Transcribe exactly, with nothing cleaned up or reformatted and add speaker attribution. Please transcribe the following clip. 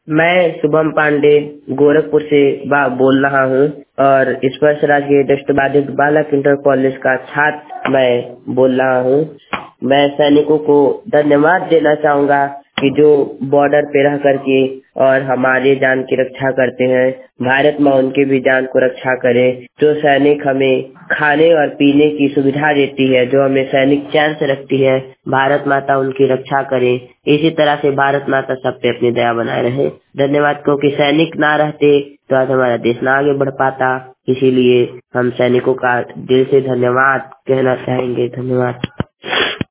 Speaker 1: मैं शुभम पांडे गोरखपुर से बा बोल रहा हूँ और स्पर्श राज्य दृष्टि बाधित बालक इंटर कॉलेज का छात्र मैं बोल रहा हूँ। मैं सैनिकों को धन्यवाद देना चाहूँगा कि जो बॉर्डर पे रह करके और हमारे जान की रक्षा करते हैं। भारत माँ उनके भी जान को रक्षा करे। जो सैनिक हमें खाने और पीने की सुविधा देती है, जो हमें सैनिक चैन से रखती है, भारत माता उनकी रक्षा करे। इसी तरह से भारत माता सब पे अपनी दया बनाए रहे। धन्यवाद, क्योंकि सैनिक ना रहते तो आज हमारा देश ना आगे बढ़ पाता। इसीलिए हम सैनिकों का दिल से धन्यवाद कहना चाहेंगे। धन्यवाद।